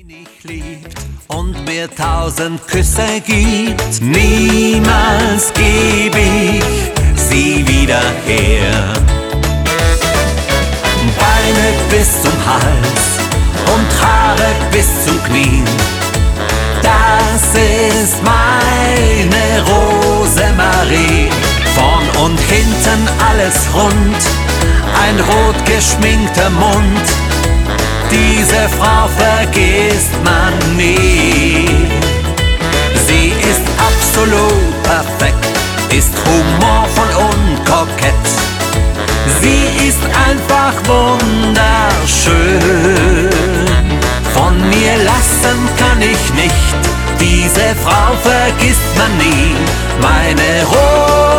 mich liebt und mir 1000 Küsse gibt, niemals geb ich sie wieder her. Beine bis zum Hals und Haare bis zum Knien, das ist meine Rosemarie. Vorn und hinten alles rund, ein rot geschminkter Mund, diese Frau vergisst man nie. Sie ist absolut perfekt, ist humorvoll und kokett. Sie ist einfach wunderschön. Von mir lassen kann ich nicht, diese Frau vergisst man nie. Meine